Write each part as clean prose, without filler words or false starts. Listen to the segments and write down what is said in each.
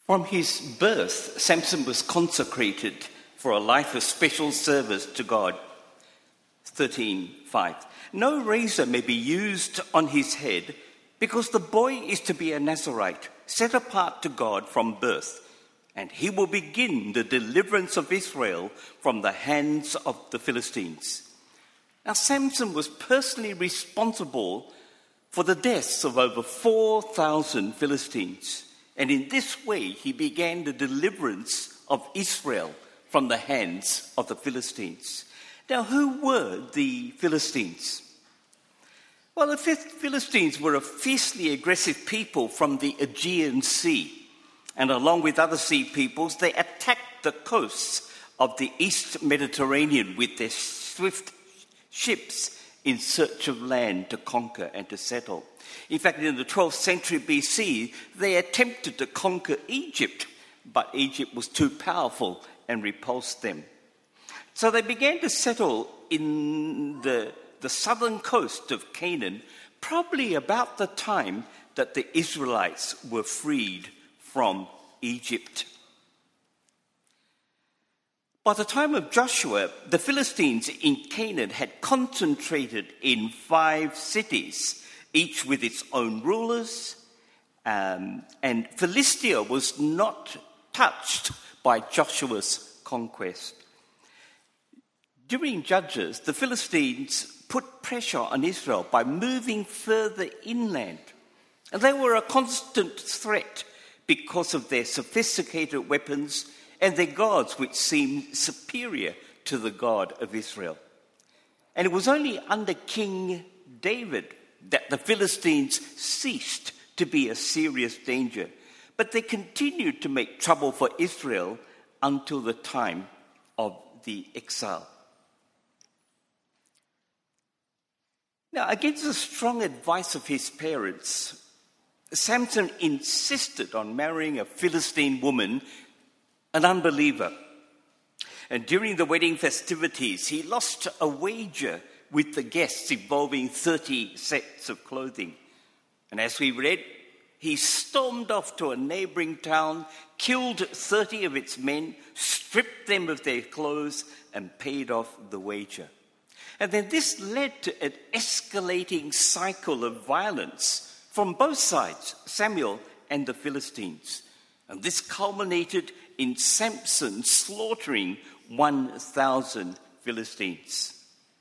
From his birth, Samson was consecrated for a life of special service to God. 13:5. No razor may be used on his head because the boy is to be a Nazirite, set apart to God from birth, and he will begin the deliverance of Israel from the hands of the Philistines. Now, Samson was personally responsible for the deaths of over 4,000 Philistines. And in this way, he began the deliverance of Israel from the hands of the Philistines. Now, who were the Philistines? Well, the Philistines were a fiercely aggressive people from the Aegean Sea. And along with other sea peoples, they attacked the coasts of the East Mediterranean with their swift ships in search of land to conquer and to settle. In fact, in the 12th century BC, they attempted to conquer Egypt, but Egypt was too powerful and repulsed them. So they began to settle in the southern coast of Canaan, probably about the time that the Israelites were freed from Egypt. By the time of Joshua, the Philistines in Canaan had concentrated in 5 cities, each with its own rulers, and Philistia was not touched by Joshua's conquest. During Judges, the Philistines put pressure on Israel by moving further inland, and they were a constant threat because of their sophisticated weapons and their gods, which seemed superior to the God of Israel. And it was only under King David that the Philistines ceased to be a serious danger, but they continued to make trouble for Israel until the time of the exile. Now, against the strong advice of his parents, Samson insisted on marrying a Philistine woman, an unbeliever. And during the wedding festivities, he lost a wager with the guests involving 30 sets of clothing. And as we read, he stormed off to a neighboring town, killed 30 of its men, stripped them of their clothes, and paid off the wager. And then this led to an escalating cycle of violence from both sides, Samuel and the Philistines. And this culminated in Samson slaughtering 1,000 Philistines.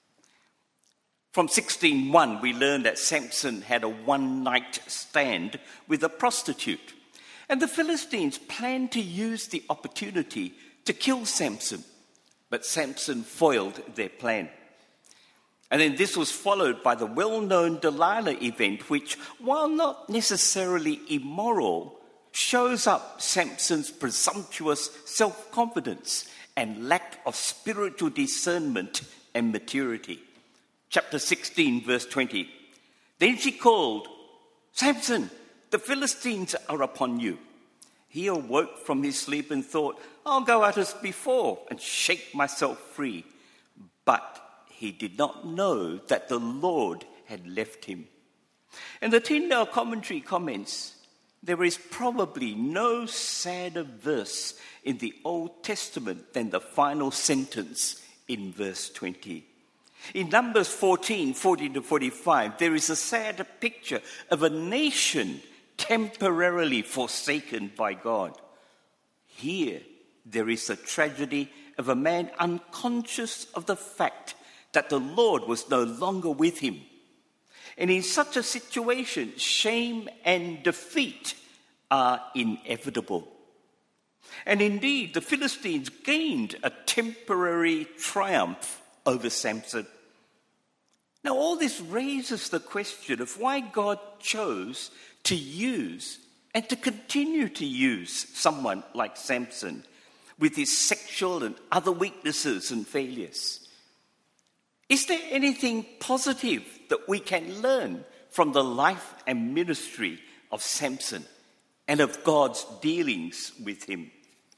From 16:1, we learn that Samson had a one-night stand with a prostitute. And the Philistines planned to use the opportunity to kill Samson, but Samson foiled their plan. And then this was followed by the well-known Delilah event, which, while not necessarily immoral, shows up Samson's presumptuous self-confidence and lack of spiritual discernment and maturity. Chapter 16, verse 20. Then she called, "Samson, the Philistines are upon you." He awoke from his sleep and thought, "I'll go out as before and shake myself free." But he did not know that the Lord had left him. And the Tyndale commentary comments, there is probably no sadder verse in the Old Testament than the final sentence in verse 20. In Numbers 14, 40-45, there is a sad picture of a nation temporarily forsaken by God. Here, there is a tragedy of a man unconscious of the fact that the Lord was no longer with him. And in such a situation, shame and defeat are inevitable. And indeed, the Philistines gained a temporary triumph over Samson. Now, all this raises the question of why God chose to use and to continue to use someone like Samson with his sexual and other weaknesses and failures. Is there anything positive that we can learn from the life and ministry of Samson and of God's dealings with him?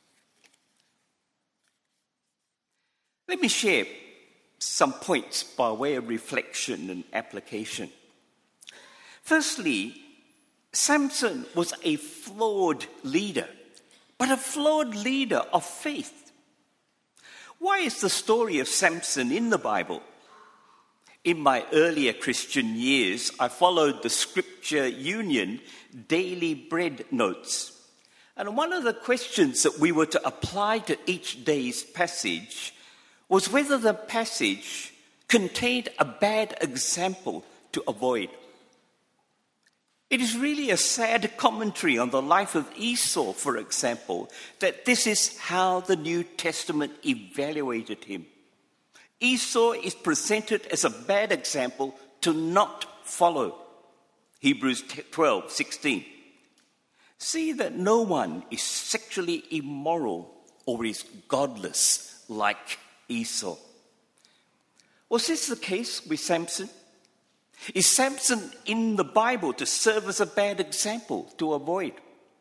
Let me share some points by way of reflection and application. Firstly, Samson was a flawed leader, but a flawed leader of faith. Why is the story of Samson in the Bible? In my earlier Christian years, I followed the Scripture Union Daily Bread Notes. And one of the questions that we were to apply to each day's passage was whether the passage contained a bad example to avoid. It is really a sad commentary on the life of Esau, for example, that this is how the New Testament evaluated him. Esau is presented as a bad example to not follow. Hebrews 12:16. See that no one is sexually immoral or is godless like Esau. Was this the case with Samson? Is Samson in the Bible to serve as a bad example to avoid?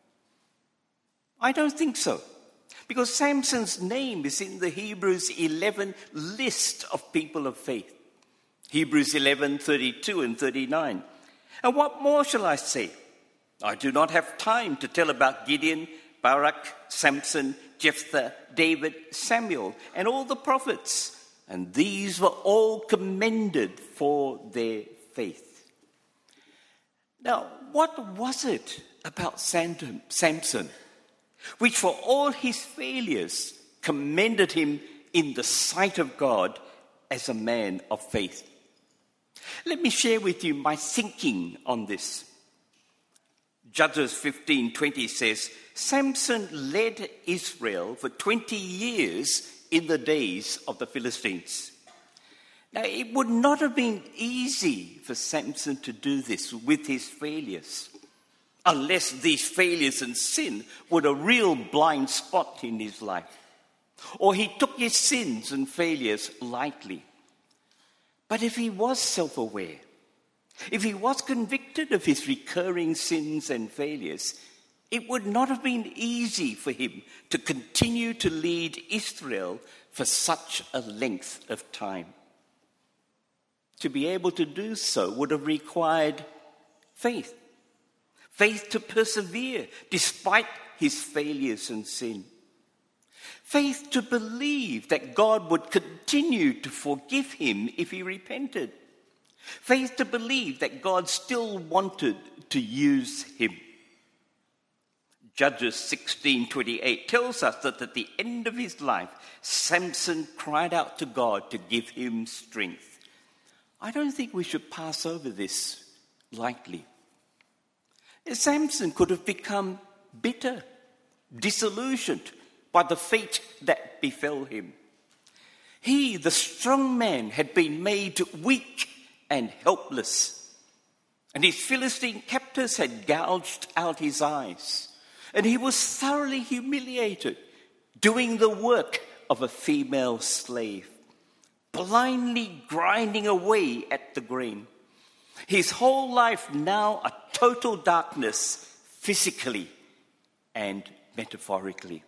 I don't think so, because Samson's name is in the Hebrews 11 list of people of faith. Hebrews 11:32 and 39. And what more shall I say? I do not have time to tell about Gideon, Barak, Samson, Jephthah, David, Samuel, and all the prophets. And these were all commended for their faith. Now, what was it about Samson which for all his failures commended him in the sight of God as a man of faith? Let me share with you my thinking on this. Judges 15:20 says, Samson led Israel for 20 years in the days of the Philistines. Now, it would not have been easy for Samson to do this with his failures, unless these failures and sin were a real blind spot in his life, or he took his sins and failures lightly. But if he was self-aware, if he was convicted of his recurring sins and failures, it would not have been easy for him to continue to lead Israel for such a length of time. To be able to do so would have required faith. Faith to persevere despite his failures and sin. Faith to believe that God would continue to forgive him if he repented. Faith to believe that God still wanted to use him. Judges 16:28 tells us that at the end of his life, Samson cried out to God to give him strength. I don't think we should pass over this lightly. Samson could have become bitter, disillusioned by the fate that befell him. He, the strong man, had been made weak and helpless, and his Philistine captors had gouged out his eyes, and he was thoroughly humiliated, doing the work of a female slave, blindly grinding away at the grain. His whole life now a total darkness, physically and metaphorically.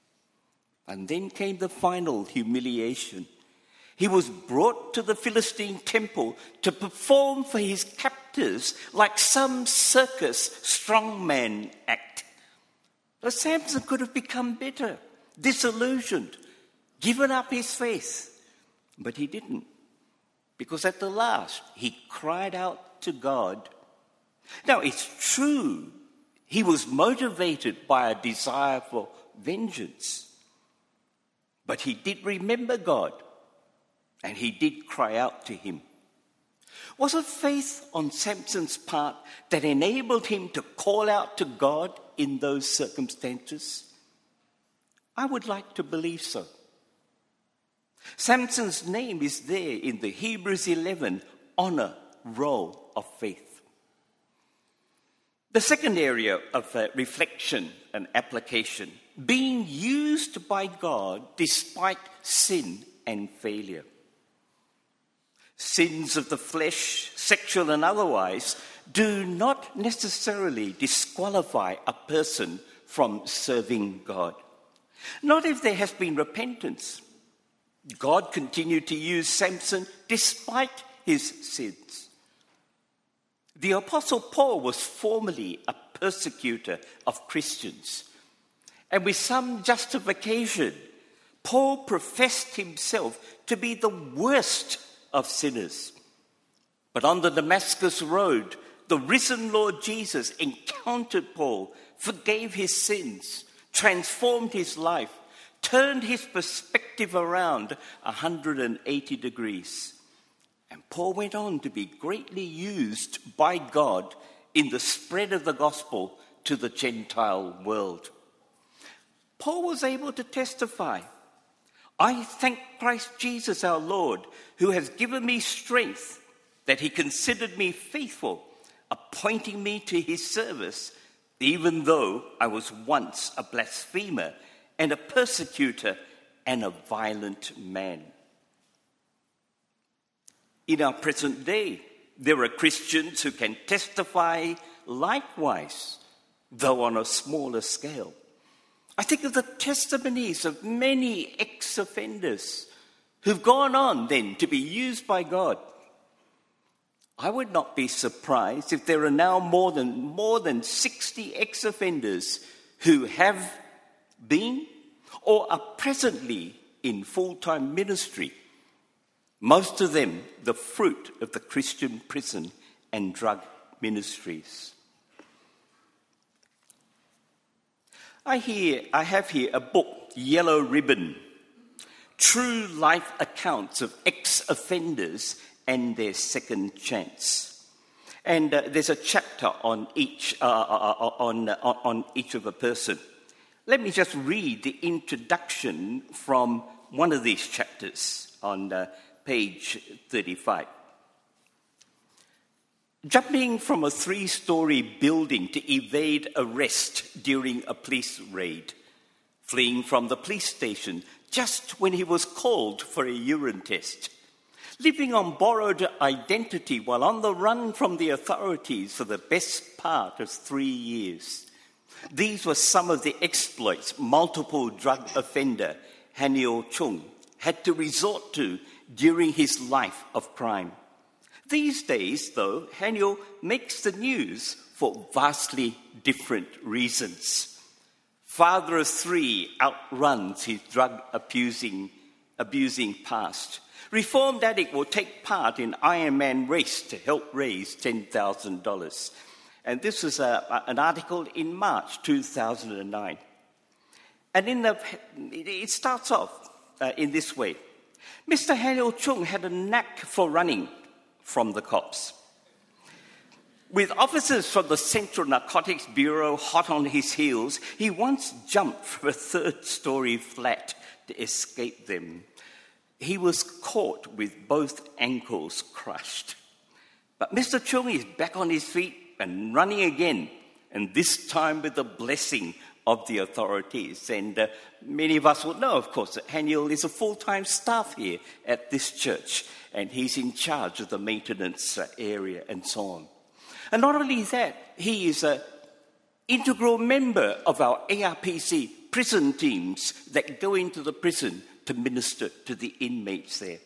And then came the final humiliation. He was brought to the Philistine temple to perform for his captors like some circus strongman act. But Samson could have become bitter, disillusioned, given up his faith. But he didn't, because at the last he cried out to God. Now, it's true, he was motivated by a desire for vengeance. But he did remember God, and he did cry out to him. Was it faith on Samson's part that enabled him to call out to God in those circumstances? I would like to believe so. Samson's name is there in the Hebrews 11 honor roll of faith. The second area of reflection and application, being used by God despite sin and failure. Sins of the flesh, sexual and otherwise, do not necessarily disqualify a person from serving God. Not if there has been repentance. God continued to use Samson despite his sins. The Apostle Paul was formerly a persecutor of Christians, And with some justification, Paul professed himself to be the worst of sinners. But on the Damascus road, the risen Lord Jesus encountered Paul, forgave his sins, transformed his life, turned his perspective around 180 degrees. And Paul went on to be greatly used by God in the spread of the gospel to the Gentile world. Paul was able to testify, "I thank Christ Jesus our Lord, who has given me strength, that he considered me faithful, appointing me to his service, even though I was once a blasphemer and a persecutor and a violent man." In our present day, there are Christians who can testify likewise, though on a smaller scale. I think of the testimonies of many ex-offenders who've gone on then to be used by God. I would not be surprised if there are now more than 60 ex-offenders who have been or are presently in full-time ministry, most of them the fruit of the Christian prison and drug ministries. I have here a book, Yellow Ribbon, True Life Accounts of Ex-Offenders and Their Second Chance. And there's a chapter on each of a person. Let me just read the introduction from one of these chapters on page 35. Jumping from a 3-story building to evade arrest during a police raid, fleeing from the police station just when he was called for a urine test, living on borrowed identity while on the run from the authorities for the best part of 3 years. These were some of the exploits multiple drug offender Haniel Chung had to resort to during his life of crime. These days, though, Haniel makes the news for vastly different reasons. Father of 3 outruns his drug-abusing past. Reformed addict will take part in Ironman race to help raise $10,000. And this was an article in March 2009. And it starts off in this way. Mr. Haniel Chung had a knack for running from the cops. With officers from the Central Narcotics Bureau hot on his heels, he once jumped from a 3rd-story flat to escape them. He was caught with both ankles crushed. But Mr. Chung is back on his feet and running again, and this time with the blessing of the authorities. And many of us will know, of course, that Haniel is a full-time staff here at this church, and he's in charge of the maintenance area and so on. And not only that, he is an integral member of our ARPC prison teams that go into the prison to minister to the inmates there.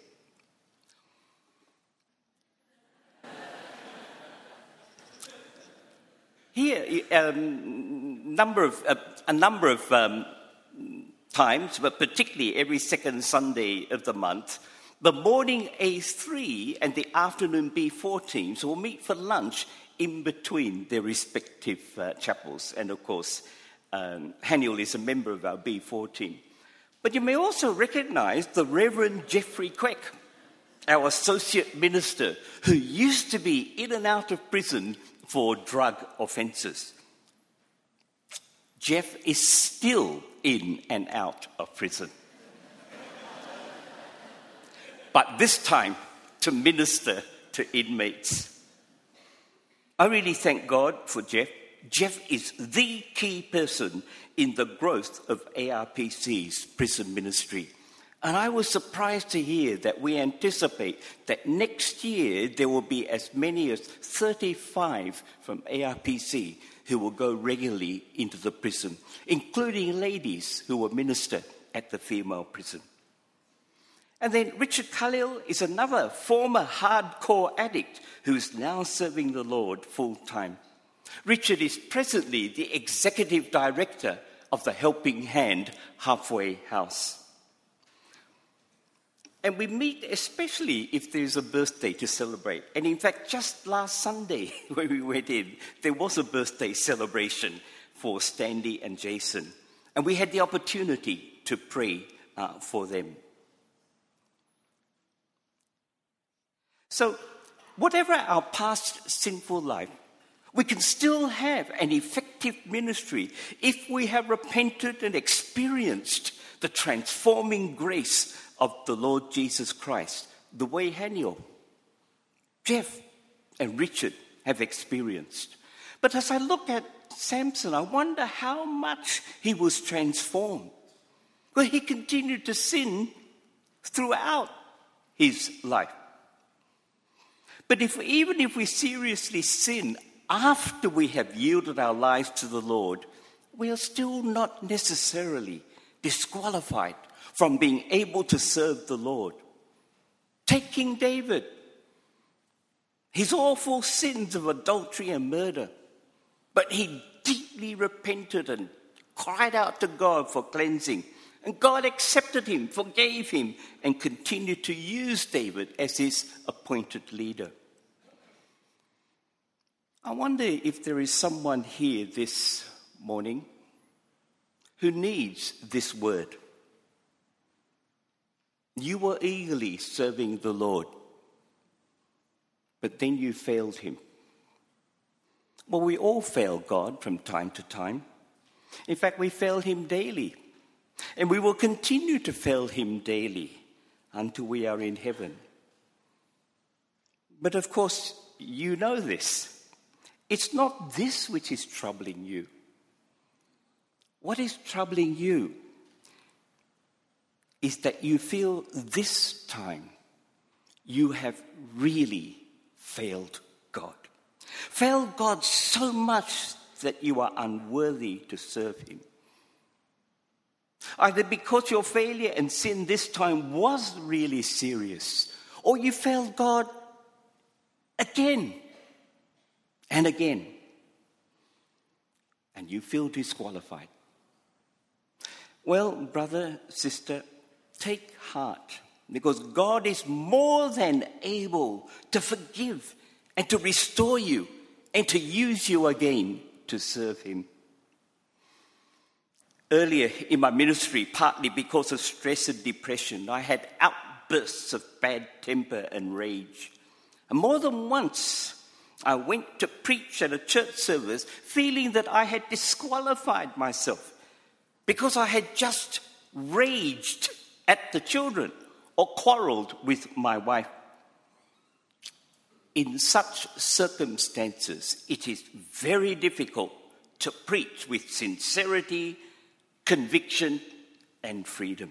Here, a number of times, but particularly every second Sunday of the month, the morning A3 and the afternoon B4 teams will meet for lunch in between their respective chapels. And of course, Haniel is a member of our B4 team. But you may also recognize the Reverend Jeffrey Quek, our associate minister, who used to be in and out of prison for drug offences. Jeff is still in and out of prison. But this time to minister to inmates. I really thank God for Jeff. Jeff is the key person in the growth of ARPC's prison ministry. And I was surprised to hear that we anticipate that next year there will be as many as 35 from ARPC who will go regularly into the prison, including ladies who will minister at the female prison. And then Richard Khalil is another former hardcore addict who is now serving the Lord full-time. Richard is presently the executive director of the Helping Hand halfway house. And we meet especially if there's a birthday to celebrate. And in fact, just last Sunday when we went in, there was a birthday celebration for Stanley and Jason. And we had the opportunity to pray for them. So, whatever our past sinful life, we can still have an effective ministry if we have repented and experienced the transforming grace of the Lord Jesus Christ, the way Haniel, Jeff, and Richard have experienced. But as I look at Samson, I wonder how much he was transformed. Well, he continued to sin throughout his life. But even if we seriously sin after we have yielded our lives to the Lord, we are still not necessarily disqualified from being able to serve the Lord. Take King David. His awful sins of adultery and murder. But he deeply repented and cried out to God for cleansing. And God accepted him, forgave him, and continued to use David as his appointed leader. I wonder if there is someone here this morning who needs this word. You were eagerly serving the Lord, but then you failed him. Well, we all fail God from time to time. In fact, we fail him daily. And we will continue to fail him daily until we are in heaven. But of course, you know this. It's not this which is troubling you. What is troubling you is that you feel this time you have really failed God. Failed God so much that you are unworthy to serve him. Either because your failure and sin this time was really serious, or you failed God again and again, and you feel disqualified. Well, brother, sister, take heart, because God is more than able to forgive and to restore you and to use you again to serve him. Earlier in my ministry, partly because of stress and depression, I had outbursts of bad temper and rage. And more than once, I went to preach at a church service feeling that I had disqualified myself because I had just raged at the children or quarreled with my wife. In such circumstances, it is very difficult to preach with sincerity, conviction, and freedom.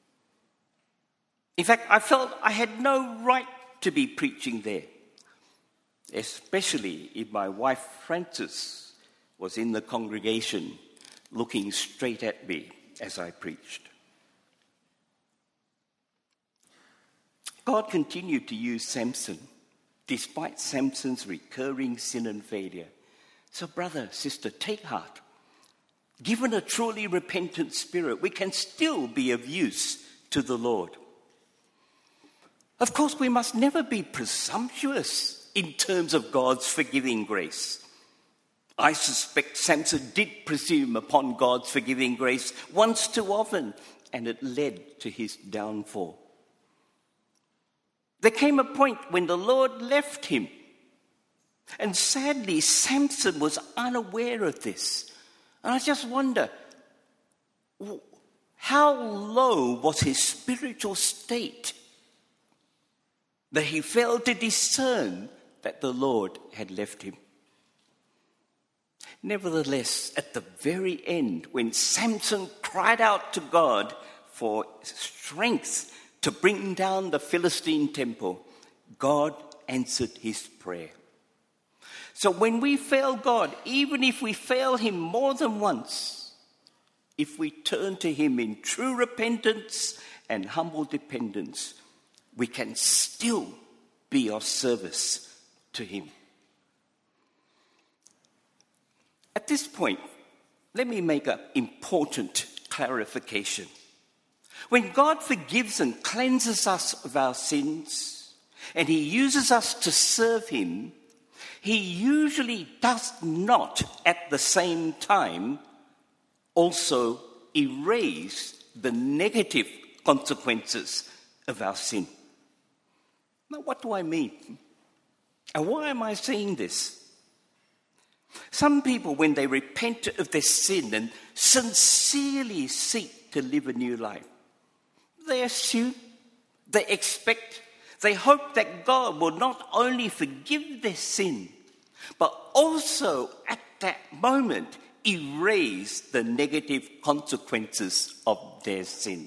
In fact, I felt I had no right to be preaching there, especially if my wife Frances was in the congregation looking straight at me as I preached. God continued to use Samson despite Samson's recurring sin and failure. So brother, sister, take heart. Given a truly repentant spirit, we can still be of use to the Lord. Of course, we must never be presumptuous in terms of God's forgiving grace. I suspect Samson did presume upon God's forgiving grace once too often, and it led to his downfall. There came a point when the Lord left him, and sadly, Samson was unaware of this. And I just wonder, how low was his spiritual state that he failed to discern that the Lord had left him? Nevertheless, at the very end, when Samson cried out to God for strength to bring down the Philistine temple, God answered his prayer. So when we fail God, even if we fail him more than once, if we turn to him in true repentance and humble dependence, we can still be of service to him. At this point, let me make an important clarification. When God forgives and cleanses us of our sins, and he uses us to serve him, he usually does not at the same time also erase the negative consequences of our sin. Now, what do I mean? And why am I saying this? Some people, when they repent of their sin and sincerely seek to live a new life, they assume, they expect, they hope that God will not only forgive their sin, but also at that moment erase the negative consequences of their sin.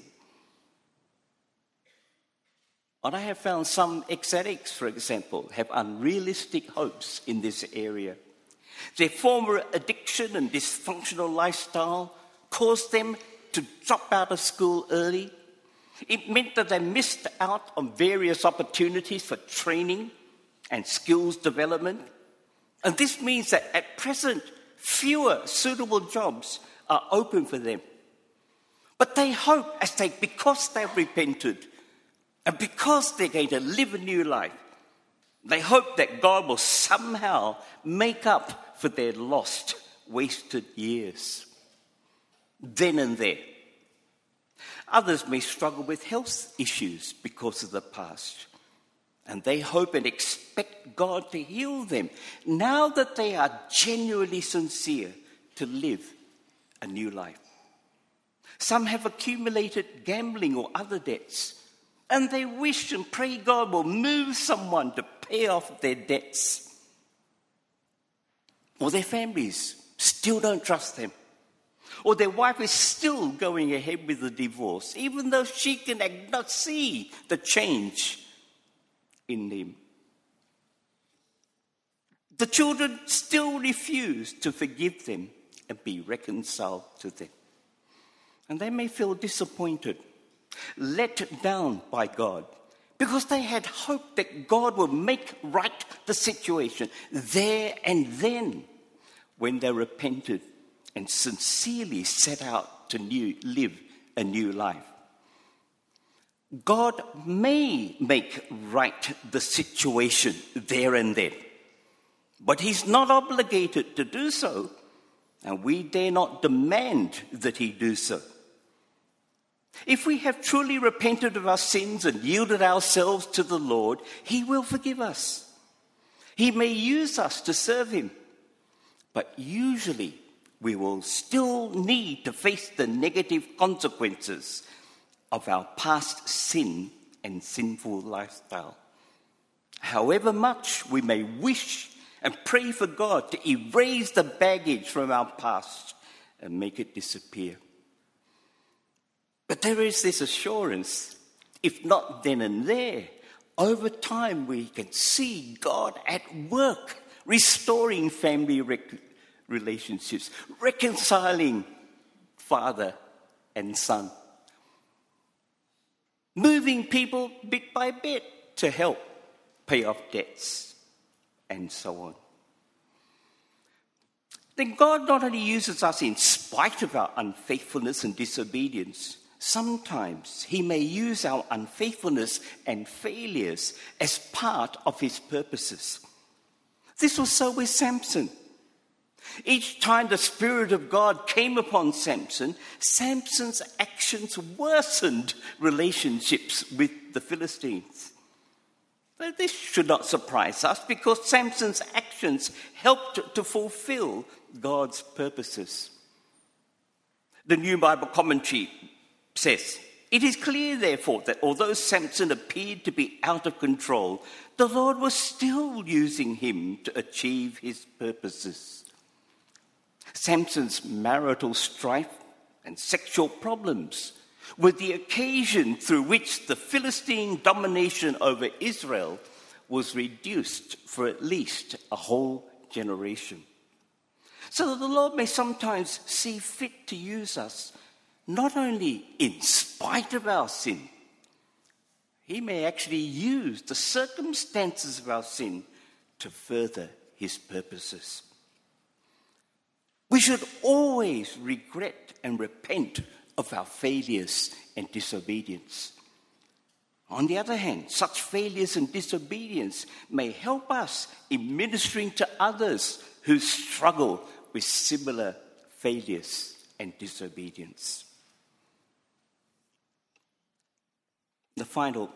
And I have found some ex-addicts, for example, have unrealistic hopes in this area. Their former addiction and dysfunctional lifestyle caused them to drop out of school early. It meant that they missed out on various opportunities for training and skills development. And this means that at present, fewer suitable jobs are open for them. But they hope, because they've repented, and because they're going to live a new life, they hope that God will somehow make up for their lost, wasted years. Then and there. Others may struggle with health issues because of the past, and they hope and expect God to heal them now that they are genuinely sincere to live a new life. Some have accumulated gambling or other debts, and they wish and pray God will move someone to pay off their debts. Or their families still don't trust them. Or their wife is still going ahead with the divorce, even though she can not see the change in them. The children still refuse to forgive them and be reconciled to them. And they may feel disappointed, let down by God, because they had hoped that God would make right the situation there and then when they repented and sincerely set out to live a new life. God may make right the situation there and then, but he's not obligated to do so, and we dare not demand that he do so. If we have truly repented of our sins and yielded ourselves to the Lord, he will forgive us. He may use us to serve him, but usually we will still need to face the negative consequences of our past sin and sinful lifestyle. However much we may wish and pray for God to erase the baggage from our past and make it disappear. But there is this assurance, if not then and there, over time we can see God at work, restoring family relationships, reconciling father and son, moving people bit by bit to help pay off debts, and so on. Then God not only uses us in spite of our unfaithfulness and disobedience, sometimes he may use our unfaithfulness and failures as part of his purposes. This was so with Samson. Each time the Spirit of God came upon Samson, Samson's actions worsened relationships with the Philistines. But this should not surprise us because Samson's actions helped to fulfill God's purposes. The New Bible Commentary says, "It is clear, therefore, that although Samson appeared to be out of control, the Lord was still using him to achieve his purposes." Samson's marital strife and sexual problems were the occasion through which the Philistine domination over Israel was reduced for at least a whole generation. So that the Lord may sometimes see fit to use us, not only in spite of our sin, he may actually use the circumstances of our sin to further his purposes. We should always regret and repent of our failures and disobedience. On the other hand, such failures and disobedience may help us in ministering to others who struggle with similar failures and disobedience. The final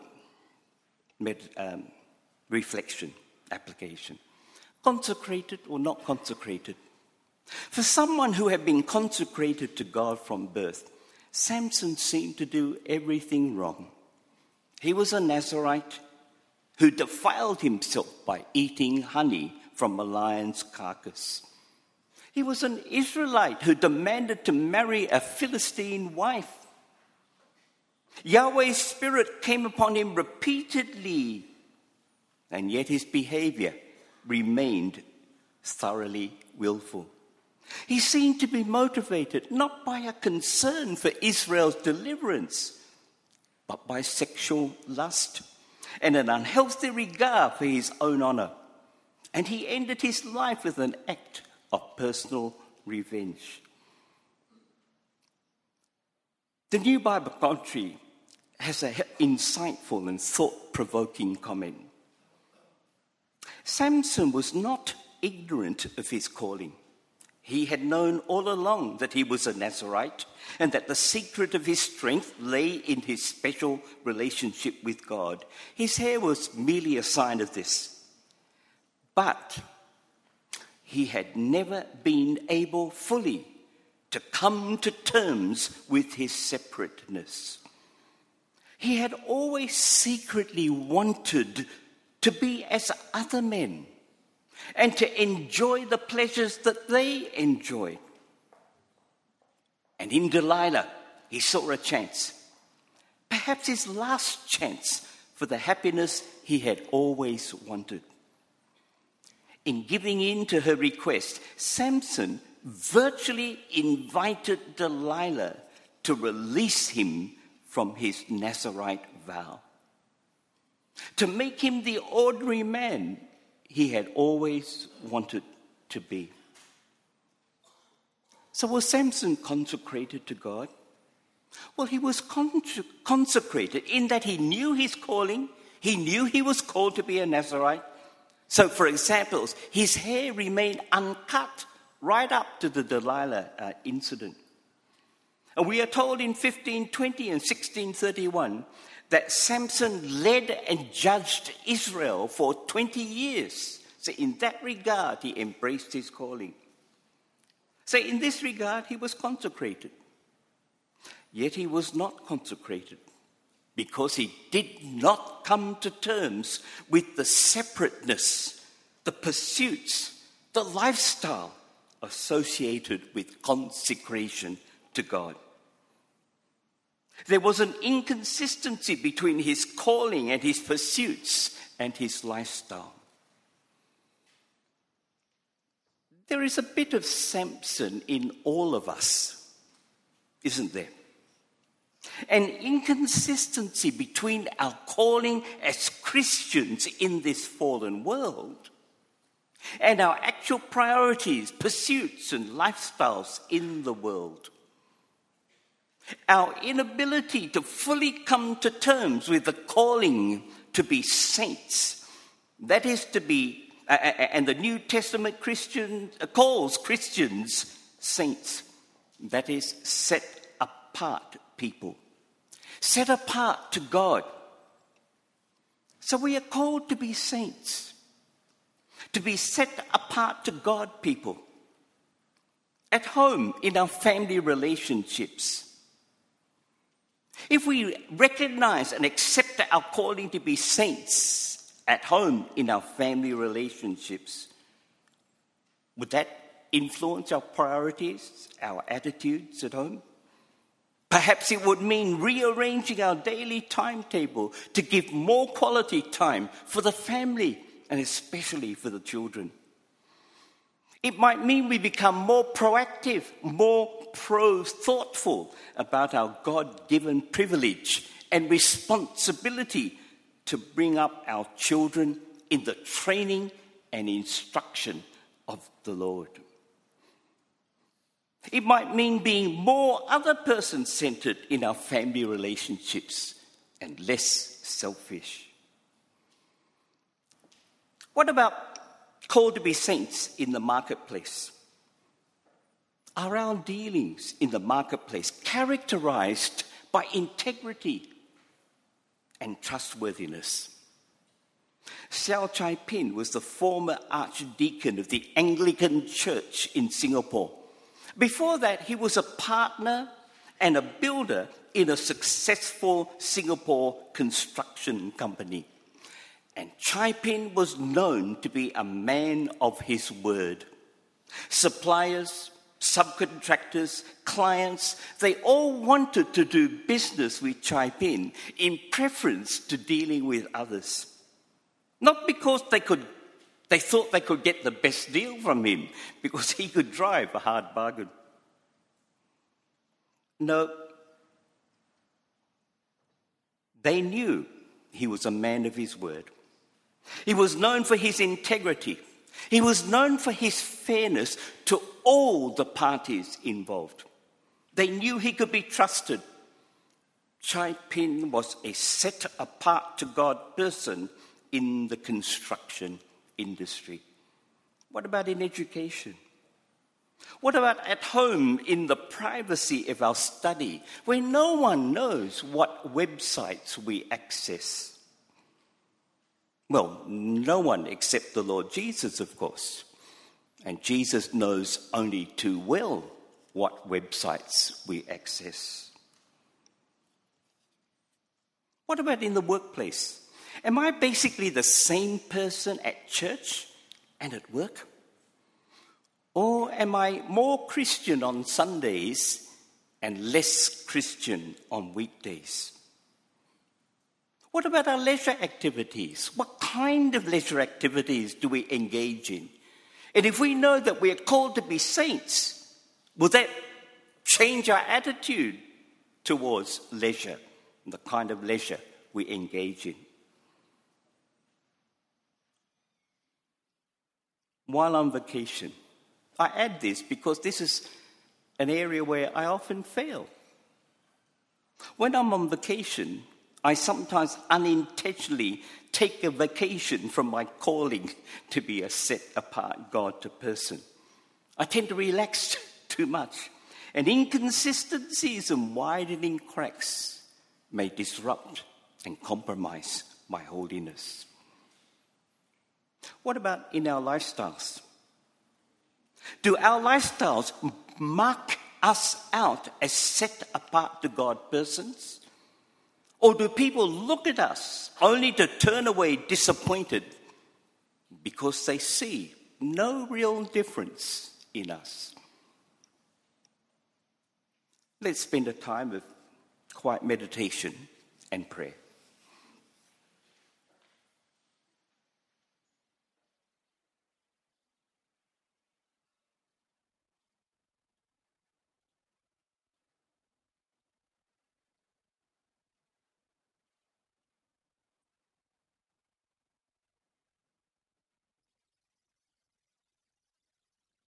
reflection, application. Consecrated or not consecrated? For someone who had been consecrated to God from birth, Samson seemed to do everything wrong. He was a Nazirite who defiled himself by eating honey from a lion's carcass. He was an Israelite who demanded to marry a Philistine wife. Yahweh's Spirit came upon him repeatedly, and yet his behavior remained thoroughly willful. He seemed to be motivated not by a concern for Israel's deliverance, but by sexual lust and an unhealthy regard for his own honor. And he ended his life with an act of personal revenge. The New Bible Commentary has an insightful and thought-provoking comment. Samson was not ignorant of his calling. He had known all along that he was a Nazirite and that the secret of his strength lay in his special relationship with God. His hair was merely a sign of this. But he had never been able fully to come to terms with his separateness. He had always secretly wanted to be as other men and to enjoy the pleasures that they enjoyed. And in Delilah, he saw a chance, perhaps his last chance for the happiness he had always wanted. In giving in to her request, Samson virtually invited Delilah to release him from his Nazirite vow, to make him the ordinary man he had always wanted to be. So was Samson consecrated to God? Well, he was consecrated in that he knew his calling. He knew he was called to be a Nazirite. So, for example, his hair remained uncut right up to the Delilah incident. And we are told in 1520 and 1631 that Samson led and judged Israel for 20 years. So in that regard, he embraced his calling. So in this regard, he was consecrated. Yet he was not consecrated because he did not come to terms with the separateness, the pursuits, the lifestyle associated with consecration to God. There was an inconsistency between his calling and his pursuits and his lifestyle. There is a bit of Samson in all of us, isn't there? An inconsistency between our calling as Christians in this fallen world and our actual priorities, pursuits, and lifestyles in the world. Our inability to fully come to terms with the calling to be saints, that is to be, and the New Testament calls Christians saints, that is set apart people, set apart to God. So we are called to be saints, to be set apart to God people, at home in our family relationships. If we recognize and accept our calling to be saints at home in our family relationships, would that influence our priorities, our attitudes at home? Perhaps it would mean rearranging our daily timetable to give more quality time for the family and especially for the children. It might mean we become more proactive, more thoughtful about our God-given privilege and responsibility to bring up our children in the training and instruction of the Lord. It might mean being more other person-centered in our family relationships and less selfish. What about called to be saints in the marketplace? Are our dealings in the marketplace characterized by integrity and trustworthiness? Xiao Chai Pin was the former archdeacon of the Anglican Church in Singapore. Before that, he was a partner and a builder in a successful Singapore construction company. And Chai Pin was known to be a man of his word. Suppliers, subcontractors, clients, they all wanted to do business with Chai Pin in preference to dealing with others. Not because they thought they could get the best deal from him, because he could drive a hard bargain. No, they knew he was a man of his word. He was known for his integrity. He was known for his fairness to all the parties involved. They knew he could be trusted. Chai Pin was a set-apart to God person in the construction industry. What about in education? What about at home in the privacy of our study, where no one knows what websites we access? Well, no one except the Lord Jesus, of course. And Jesus knows only too well what websites we access. What about in the workplace? Am I basically the same person at church and at work? Or am I more Christian on Sundays and less Christian on weekdays? What about our leisure activities? What kind of leisure activities do we engage in? And if we know that we are called to be saints, will that change our attitude towards leisure and the kind of leisure we engage in? While on vacation, I add this because this is an area where I often fail. When I'm on vacation, I sometimes unintentionally take a vacation from my calling to be a set-apart God person. I tend to relax too much, and inconsistencies and widening cracks may disrupt and compromise my holiness. What about in our lifestyles? Do our lifestyles mark us out as set-apart to God persons? Or do people look at us only to turn away disappointed because they see no real difference in us? Let's spend a time of quiet meditation and prayer.